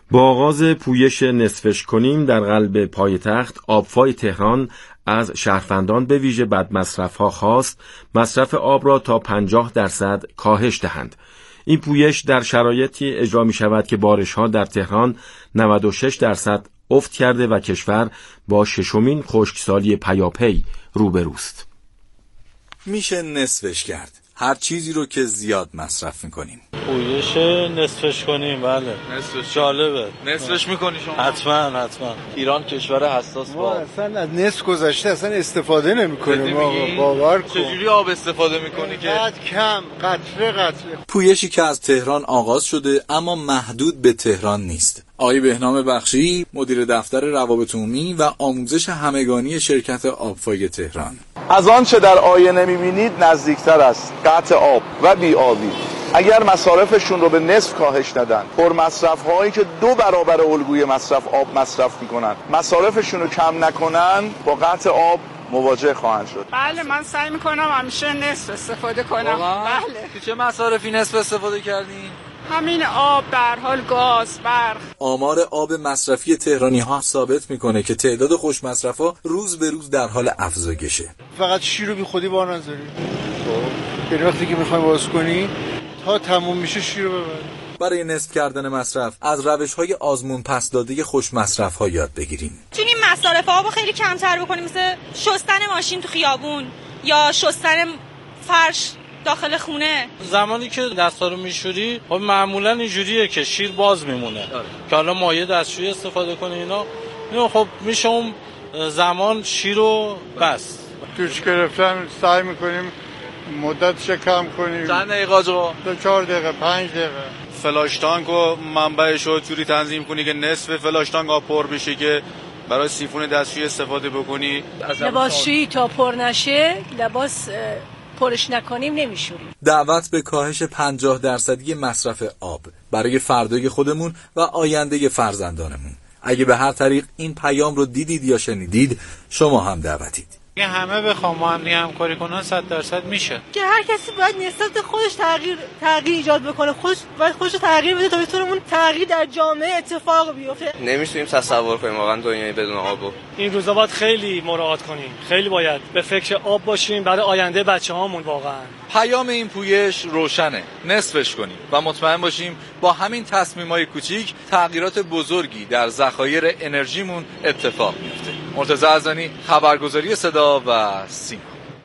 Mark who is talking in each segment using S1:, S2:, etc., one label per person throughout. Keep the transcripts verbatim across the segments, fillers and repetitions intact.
S1: با آغاز پویش نصفش کنیم در قلب پایتخت، آبفای تهران از شهروندان به ویژه بدمصرف‌ها خواست مصرف آب را تا پنجاه درصد کاهش دهند. این پویش در شرایطی اجرا می شود که بارش‌ها در تهران نود و شش درصد افت کرده و کشور با ششمین خشکسالی پیاپی روبروست.
S2: میشه نصفش کرد هر چیزی رو که زیاد مصرف میکنیم.
S3: پویش نصفش کنیم. بله نصفش جالبه. نصفش میکنی شما؟ حتما حتما. ایران کشور حساس با
S4: اصلا از نصف گذشته اصلا استفاده نمیکنیم. باور کن.
S3: چجوری آب استفاده میکنی که
S4: قد کم قطره قطره.
S2: پویشی که از تهران آغاز شده اما محدود به تهران نیست. آقای بهنام بخشی مدیر دفتر روابط عمومی و آموزش همگانی شرکت آبفای تهران:
S5: از آنچه در آینه می‌بینید نزدیکتر است قطع آب و بی‌آبی. اگر مصارفشون رو به نصف کاهش ندن، پر مصرف هایی که دو برابر الگوی مصرف آب مصرف میکنن مصارفشون رو کم نکنن، با قطع آب مواجه خواهند شد.
S6: بله من سعی میکنم همیشه نصف استفاده کنم. بله.
S3: چه مصارفی نصف استفاده کردی؟
S6: همین آب، به هر حال گاز، برق. آمار
S2: آب مصرفی تهرانی ها ثابت میکنه که تعداد خوش مصرفا روز به روز در حال افزایشه.
S4: فقط شیر رو بی خودی بار نذاری. خب یعنی وقتی که میخوای باز کنی تا تموم میشه شیر رو ببر.
S2: برای نصف کردن مصرف از روش‌های آزمون پس داده خوش مصرف‌ها یاد بگیریم.
S7: چونین مصارف آبو خیلی کمتر بکنیم، مثل شستن ماشین تو خیابون یا شستن فرش داخل خونه.
S3: زمانی که دستا رو میشوری خب معمولا اینجوریه که شیر باز میمونه که حالا مایع دستشویی استفاده کنه اینا اینا خب میشه اون زمان شیر رو بس
S4: توش گرفتن سعی میکنیم مدتش کم کنیم.
S3: چند دقیقه آقا؟
S4: چهار دقیقه پنج دقیقه.
S8: فلاش تانک رو منبعش رو جوری تنظیم کنی که نصف فلاش تانک آب پر بشه که برای سیفون دستشویی استفاده بکنی.
S9: لباسشویی تا پر نشه، لباس پرش نکنیم نمیشوریم.
S2: دعوت به کاهش پنجاه درصدی مصرف آب برای فردای خودمون و آینده فرزندانمون. اگه به هر طریق این پیام رو دیدید یا شنیدید، شما هم دعوتید.
S3: اگه همه بخوام ما هم همکاری کنن صد درصد میشه.
S9: که هر کسی باید نسبت خودش تغییر تغییر ایجاد بکنه، خودش باید خودش تغییر بده تا بتونه اون تغییر در جامعه اتفاق بیفته.
S10: نمیتونیم تصور کنیم واقعا دنیایی بدون آبو.
S11: این روزا باید خیلی مراعات کنیم، خیلی باید به فکر آب باشیم برای آینده بچه‌هامون. واقعا
S12: پیام این پویش روشنه، نصفش کنیم و مطمئن باشیم با همین تصمیمای کوچیک تغییرات بزرگی در ذخایر انرژیمون اتفاق میفته. مرتضی ارزانی، خبرگزاری صدا و سیما.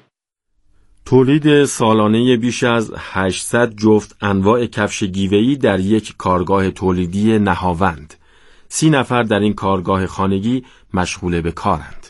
S1: تولید سالانه بیش از هشتصد جفت انواع کفش گیوه‌ای در یک کارگاه تولیدی نهاوند. سی نفر در این کارگاه خانگی مشغول به کارند.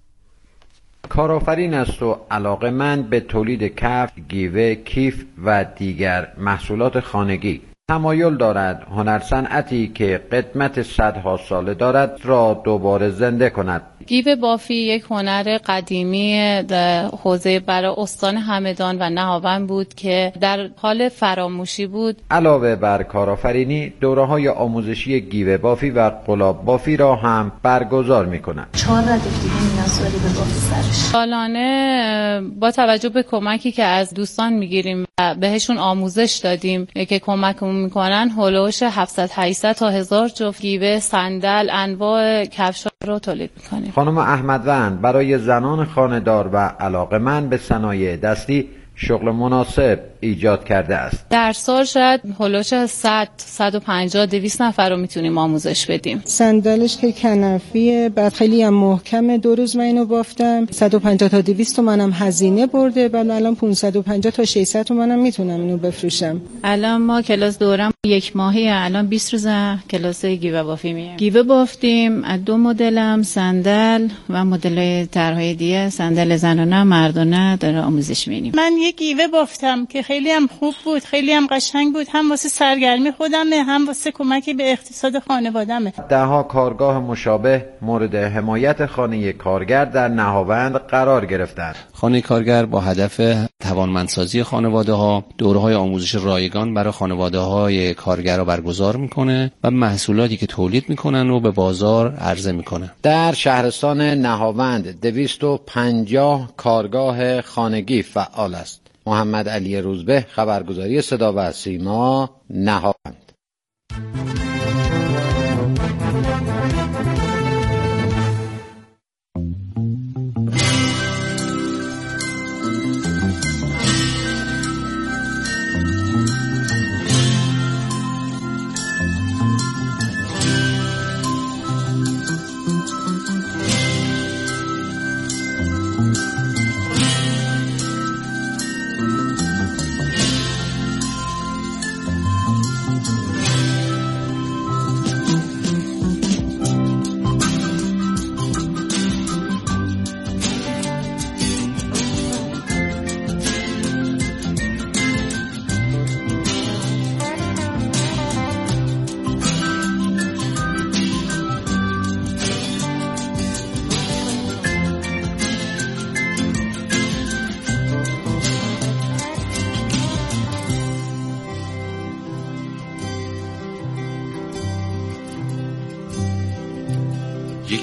S13: کارآفرین است و علاقه‌مند به تولید کفش، گیوه، کیف و دیگر محصولات خانگی. تمایل دارد هنر صنعتی که قدمت صدها ساله دارد را دوباره زنده کند.
S14: گیو بافی یک هنر قدیمی حوزه برای استان همدان و نهاوند بود که در حال فراموشی بود.
S13: علاوه بر کارآفرینی، دوره‌های آموزشی گیو بافی و قلاب بافی را هم برگزار می‌کند.
S14: چهار ردیف دیگه نیاز داری به بافی سرش. سالانه با توجه به کمکی که از دوستان می‌گیریم و بهشون آموزش دادیم که کمکمون می‌کنن، هولوش هفتصد هشتصد تا هزار جفت گیو، صندل، انواع کفش‌ها رو تولید می‌کنیم.
S13: خانم احمدوند برای زنان خانه‌دار و علاقه‌مند به صنایع دستی شغل مناسب ایجاد کرده است.
S14: در سال شاید هولوش صد، صد و پنجاه، دویست نفر رو میتونیم آموزش بدیم.
S15: صندلش که کنفیه، بعد خیلی هم محکمه. دو روز من اینو بافتم. صد و پنجاه تا دویست تومنم هزینه برده. بعد الان پانصد و پنجاه تا ششصد تومنم میتونم اینو بفروشم.
S14: الان ما کلاس دورم یک ماهی، الان بیست روز کلاس گیوه بافی میام. گیوه بافتیم از دو مدلم، صندل و مدل طرحهای دیگه، صندل زنانه مردانه داره آموزش میدیم.
S16: من یک گیوه بافتم که خیلی هم خوب بود، خیلی هم قشنگ بود، هم واسه سرگرمی خودمه، هم واسه کمکی به اقتصاد خانواده‌مه.
S13: دهها کارگاه مشابه مورد حمایت خانه کارگر در نهاوند قرار گرفتند.
S17: خانه کارگر با هدف توانمندسازی خانواده‌ها دوره‌های آموزش رایگان برای خانواده‌های کارگر برگزار میکنه و محصولاتی که تولید میکنن رو به بازار عرضه میکنه.
S13: در شهرستان نهاوند دویست و پنجاه کارگاه خانگی فعال است. محمد علی روزبه، خبرگزاری صدا و سیما، نهاوند.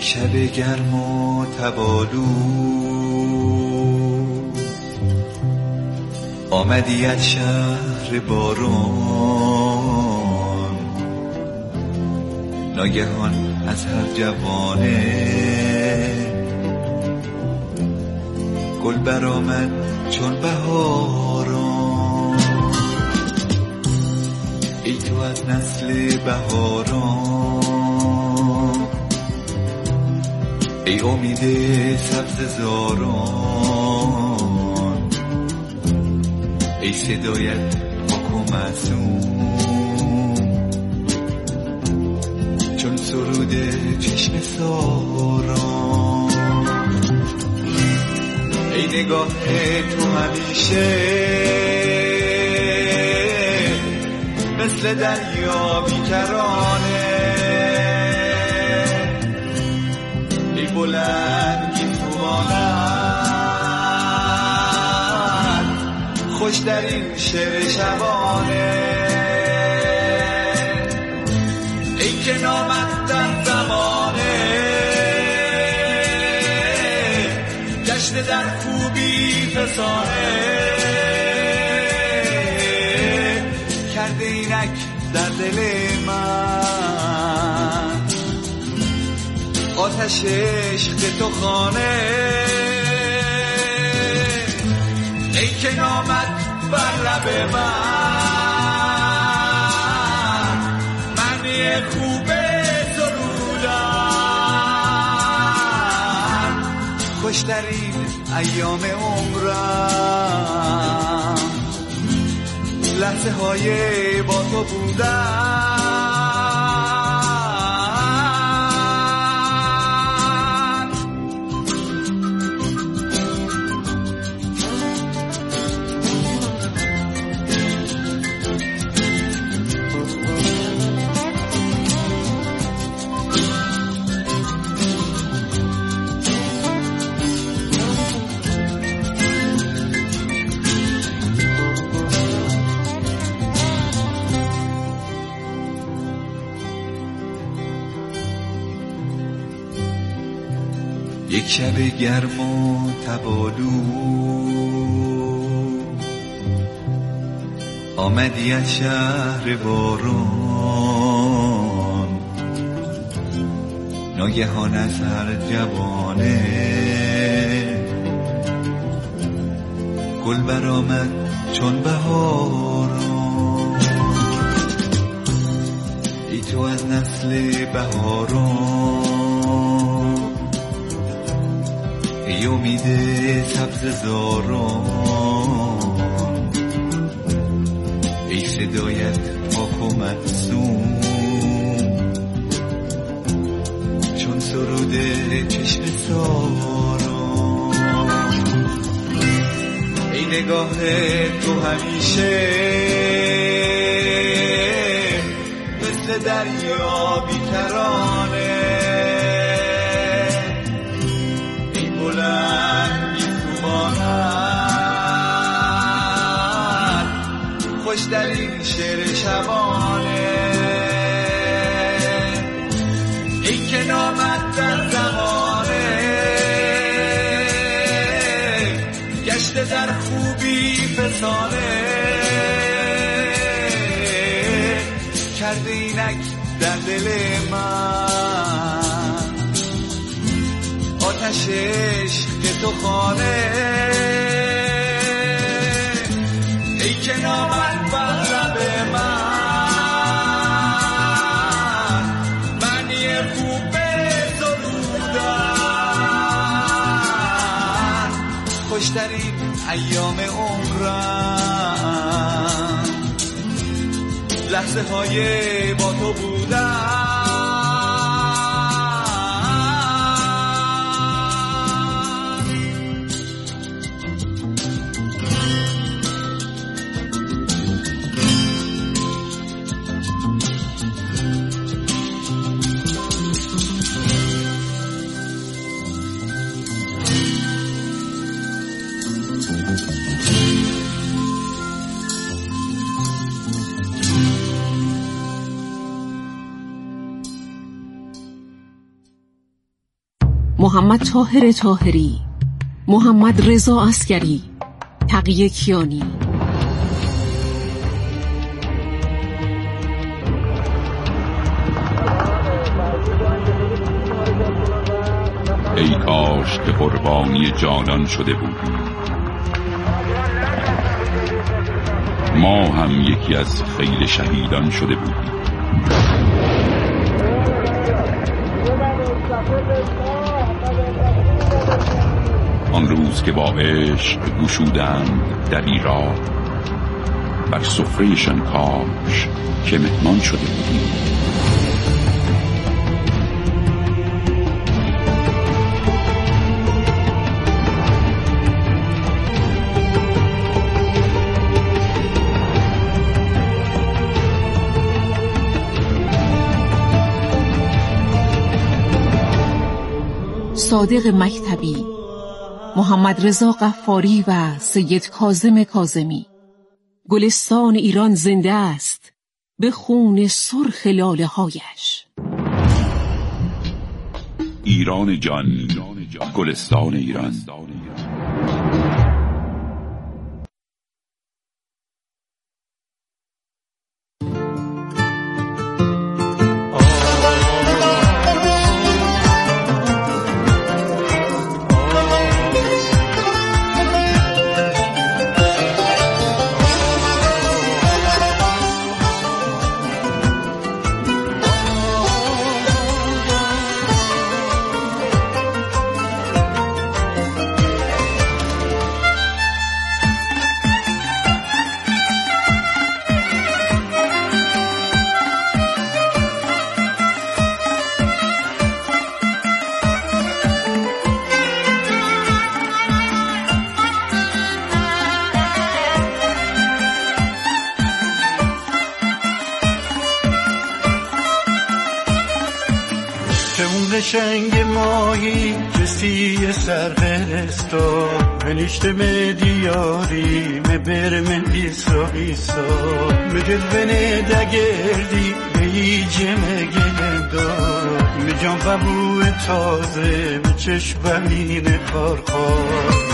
S18: شب گرم و تبالو آمدی از شهر باران، ناگهان از هر جوانه گل برآمد چون بهاران. ای تو از نسل بهاران، ای امید سبز زاران، ای صدایت پاک و معصوم چون سرود چشم ساران. ای نگاه تو همیشه مثل دریا بیکرانه، ای بلند گیسوانت خوش در این شعر شبانه. ای که نامت در زمانه گشته در خوبی فسانه، کرده اینک در دل من آتش عشق تو خانه. ای که نامت بر لب من معنی خوب سرودن، خوشترین ایام عمرم لحظه های با تو بودن. یک شب گرم و تبالو آمدی از شهر باران، ناگهان از هر جوانه گل برآمد چون بهاران. ای تو از نسل بهاران، ای امید سبز زاران، ای صدایت پاک و معصوم چون سرود چشم ساران. ای نگاه تو همیشه مثل دریا بیکرانه، خوش در این شعر شبانه. ای که نامت در زمانه گشته در خوبی فسانه، کرده اینک در دل من آتش عشق تو خانه. ای که نامت بر لب من معنی خوب سرودن، خوشترین ایام عمرم لحظه های با تو بودن.
S19: محمد طاهر طاهری، محمد رضا عسکری، تقی کیانی.
S20: ای کاش که قربانی جانان شده بودی، ما هم یکی از خیل شهیدان شده بودیم. آن روز که با عشق گشودند دری را، بر سفرهشان کاش که مهمان شده بودیم.
S19: صادق مکتبی، محمد رضا غفاری و سید کاظم کاظمی. گلستان ایران زنده است به خون سرخ لاله هایش.
S20: ایران جان، گلستان ایران.
S18: شنگ ماهی جسی سرخرستا منشت دیاری مبرم ایسا ایسا مدل بنه دگردی بیجه مگلندا میجان ببو تازه مچشم بمین خار خار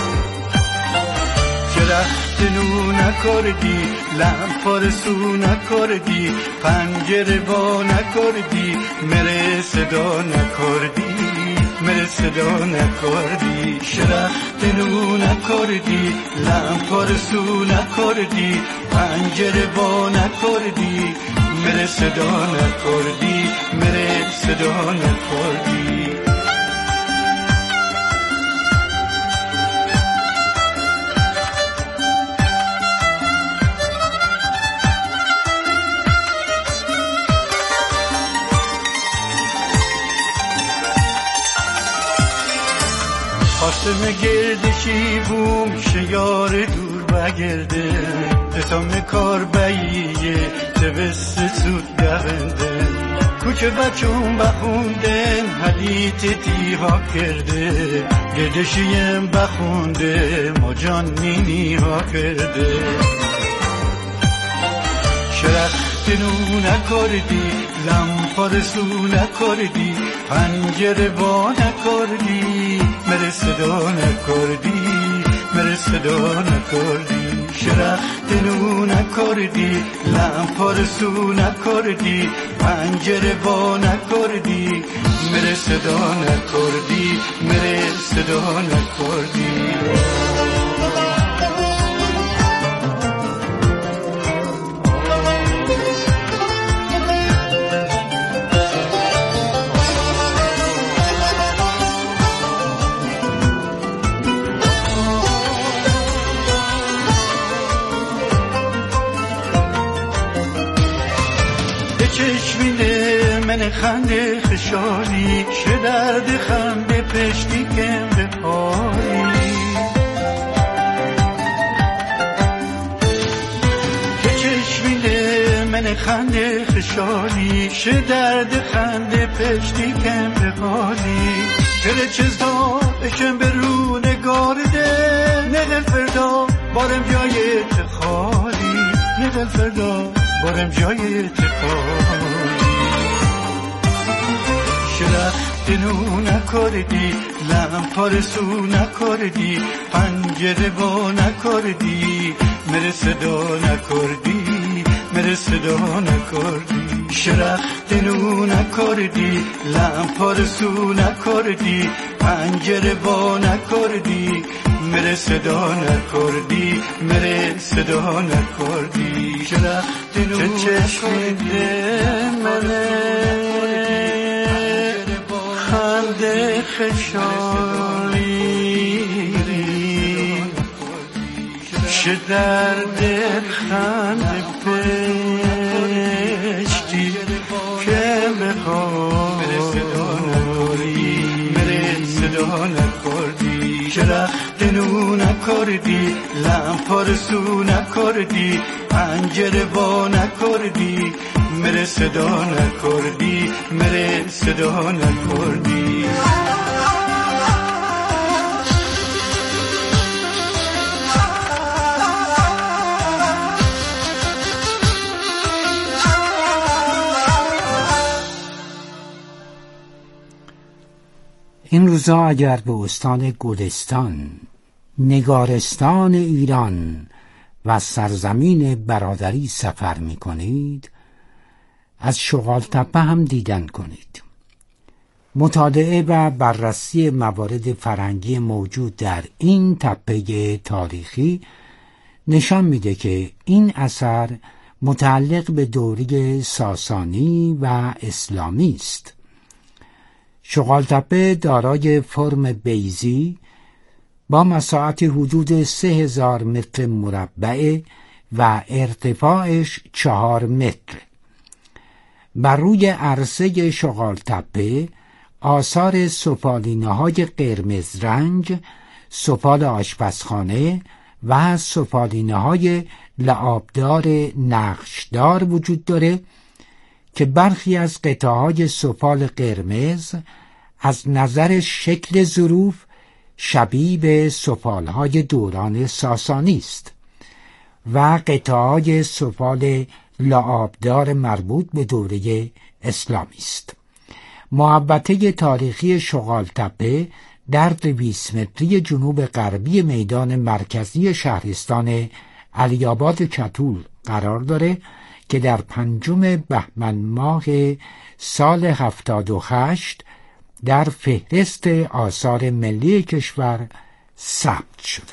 S18: درخت نو نکردی لم سو نکردی پنجره با نکردی مره صدا نکردی مره صدا نکردی درخت نو نکردی لم سو نکردی پنجره با نکردی مره صدا نکردی مره صدا نکردی. خواستم گردشی بوم شیار دور بگرده تسام کار بییه تبست سود گونده کوچه بچون بخوندن حدیت تیها کرده گردشیم بخونده ما جان نینی ها کرده شرخت نو نکردی لم سو نکردی پنجره با نکردی مره صدا نکردی مره صدا نکردی شرخت نو نکردی لم سو نکردی پنجره با نکردی مره صدا نکردی مره صدا نکردی. چشمینه من خنده خشالی چه درد خنده پشتی کم به پایی چه چشمینه من خنده خشالی چه درد خنده پشتی کم به پایی چه چزدا اشم به رو نگارده نگل فردا بارم جای تخالی نگل فردا بارم جای تخالی رخت نو نکردی لمپار سو نکردی پنجره با نکردی مر صدا نکردی مر صدا نکردی شرخت نو نکردی لمپار سو نکردی پنجره با نکردی مر صدا نکردی مر صدا نکردی شرخت نو چشم ده منه خنده خشایی چه درد خنده پشتی که بخوری مره صدا نکردی شرخت نو نکردی لمپار سو نکردی پنجره با نکردی مره صدا نکردی مره صدا نکردی
S21: این روزا اگر به استان گلستان، نگارستان ایران و سرزمین برادری سفر می کنید، از شغال تپه هم دیدن کنید. مطالعه و بررسی موارد فرهنگی موجود در این تپه تاریخی نشان میده که این اثر متعلق به دوره ساسانی و اسلامی است. شغال تپه دارای فرم بیضی با مساحت حدود سه هزار متر مربع و ارتفاعش چهار متر. بر روی عرصه شغال تپه آثار سفالینه‌های قرمز رنگ، سفال آشپزخانه و سفالینه‌های لعابدار نقشدار وجود داره که برخی از قطعه‌های سفال قرمز از نظر شکل ظروف شبیه به سفالهای دوران ساسانی است و قطعه‌های سفال لعابدار مربوط به دوره اسلامی است. محوطه تاریخی شغال تپه در دویست متری جنوب غربی میدان مرکزی شهرستان علی‌آباد کتول قرار داره که در پنجم بهمن ماه سال هفتاد و هشت در فهرست آثار ملی کشور ثبت شده.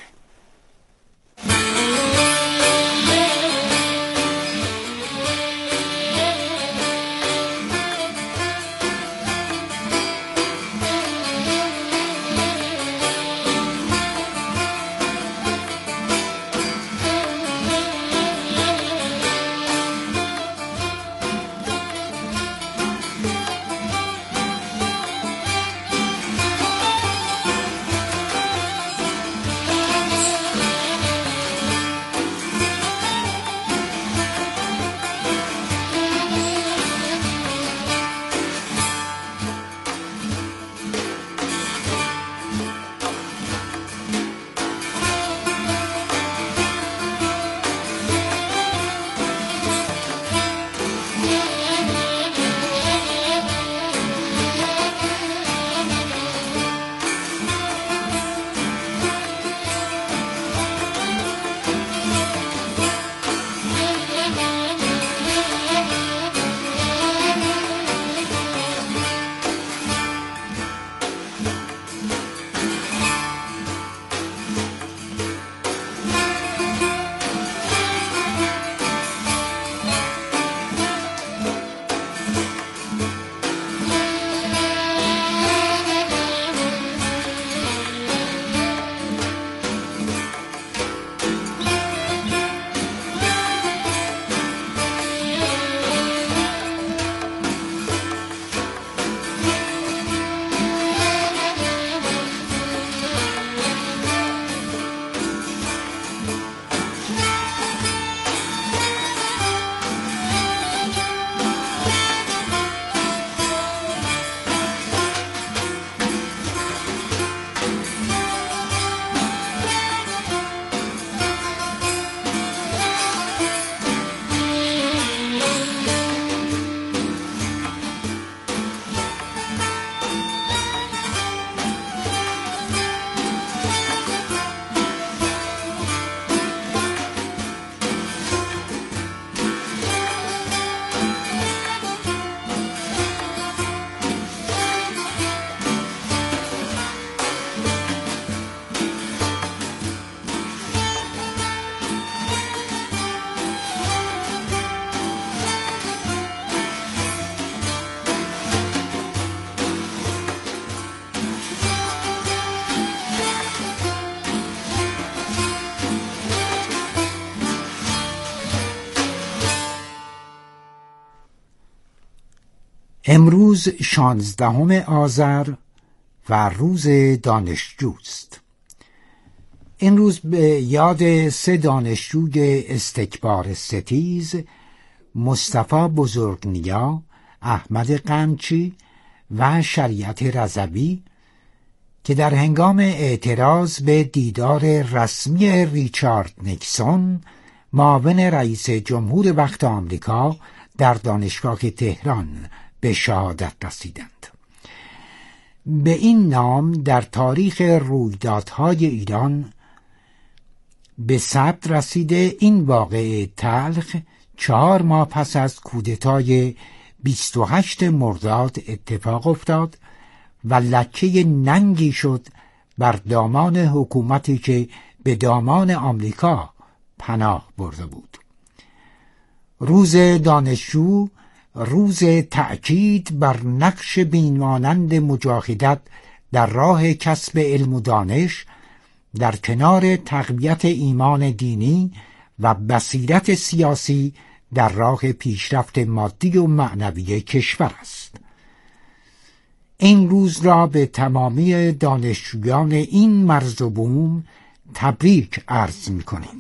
S21: امروز شانزدهم آذر و روز دانشجوست. این روز به یاد سه دانشجوی استکبار ستیز، مصطفی بزرگنیا، احمد قمچی و شریعت رضوی که در هنگام اعتراض به دیدار رسمی ریچارد نیکسون، معاون رئیس جمهور وقت آمریکا، در دانشگاه تهران به شهادت رسیدند. به این نام در تاریخ رویدادهای ایران به ثبت رسیده این واقعه تلخ چهار ماه پس از کودتای بیست و هشتم مرداد اتفاق افتاد و لکه ننگی شد بر دامان حکومتی که به دامان آمریکا پناه برده بود. روز دانشجو روز تأکید بر نقش بی‌مانند مجاهدت در راه کسب علم و دانش در کنار تقویت ایمان دینی و بصیرت سیاسی در راه پیشرفت مادی و معنوی کشور است. این روز را به تمامی دانشجویان این مرز و بوم تبریک عرض می‌کنیم.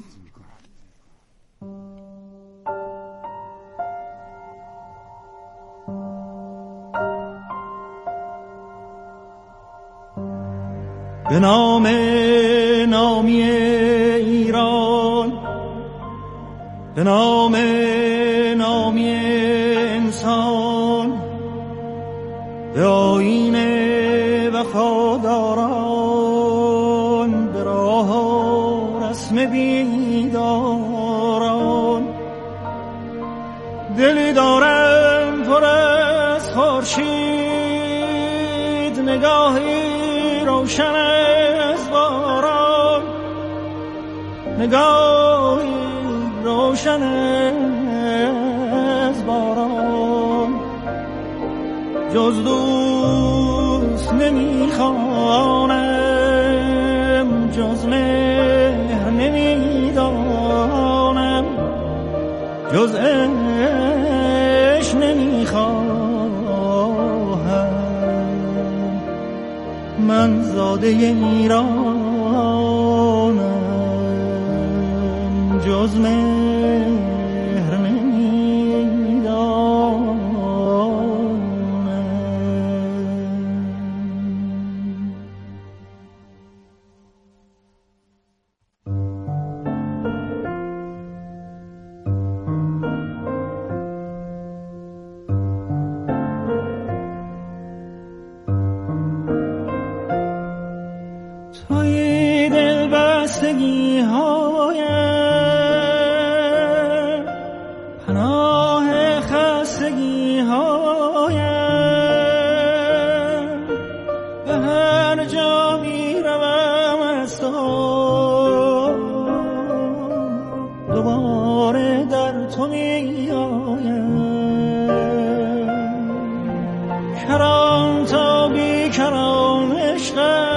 S18: به نام نامی ایران، به نام نامی انسان، به آیین وفاداران، به راه و رسم بیداران، دلی دارم پر از خورشید، نگاهی روشن از باران، نگاهی روشن از باران، جز دوست نمیخوانم، جز مهر نمیدانم، جز عشق نمیخواهم. من زاده ایرانم، جز مهر نمیدانم. توی دل بستگی هایم، پناه خستگی هایم، به هر جا می روم از تو دوباره در تو می آیم. کران تا بی کران عشقم،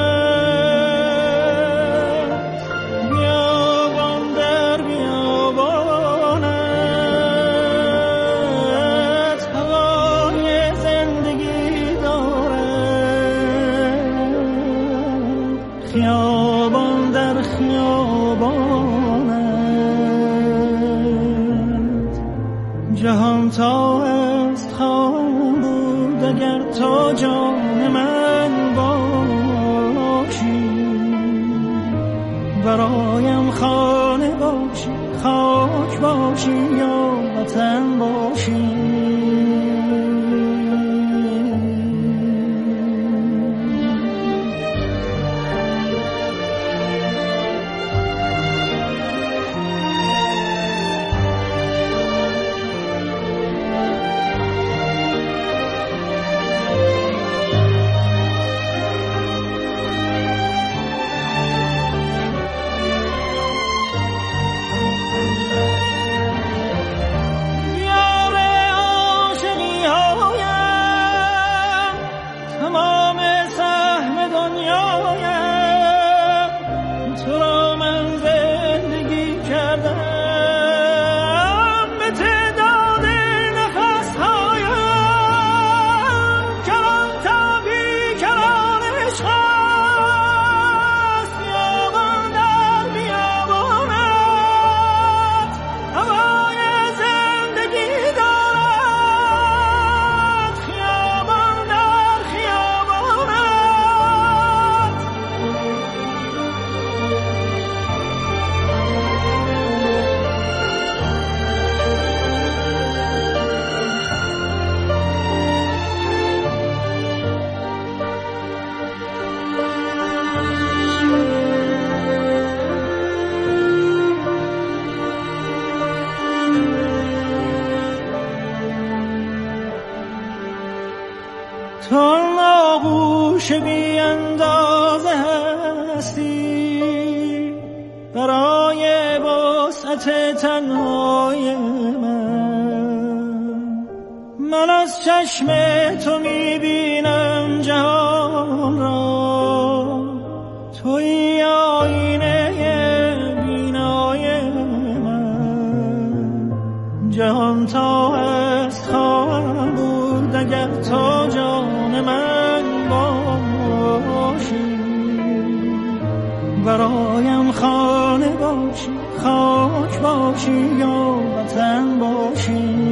S18: خیابان در خیابانت، جهان تا است خواهم بود اگر تو جان من باشی، برایم خانه باشی، خاک باشی یا وطن باشی. آغوش بی اندازه هستی برای وسعت تنهای من. من از چشم تو میبینم جهان را، توی آینه بینای من. جهان تا هست خواهم بود اگر تو جان من باشی، برایم خانه باشی، خاک باشی یا وطن باشی.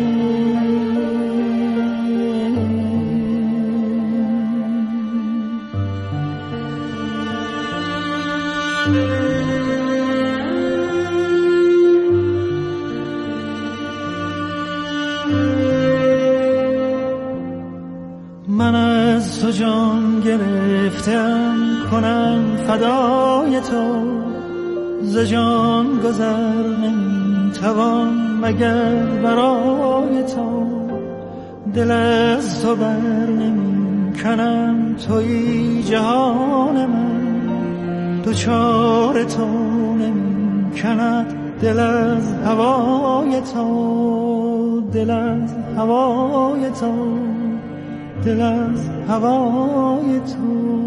S18: من از تو جان گرفتم کنم فدای تو، ز جان گذر نمیتوان مگر برای تو. دل از تو بر نمی کنم توی جهان من، دوچار تو نمی کند دل از هوای تو، دل از هوای تو، دل از هوای تو.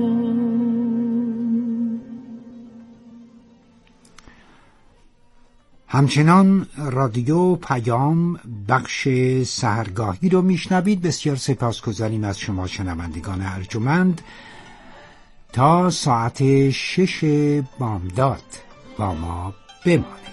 S21: همچنان رادیو پیام بخش سحرگاهی رو میشنوید. بسیار سپاسگزاریم از شما شنوندگان ارجمند. تا ساعت شش بامداد با ما بمانید.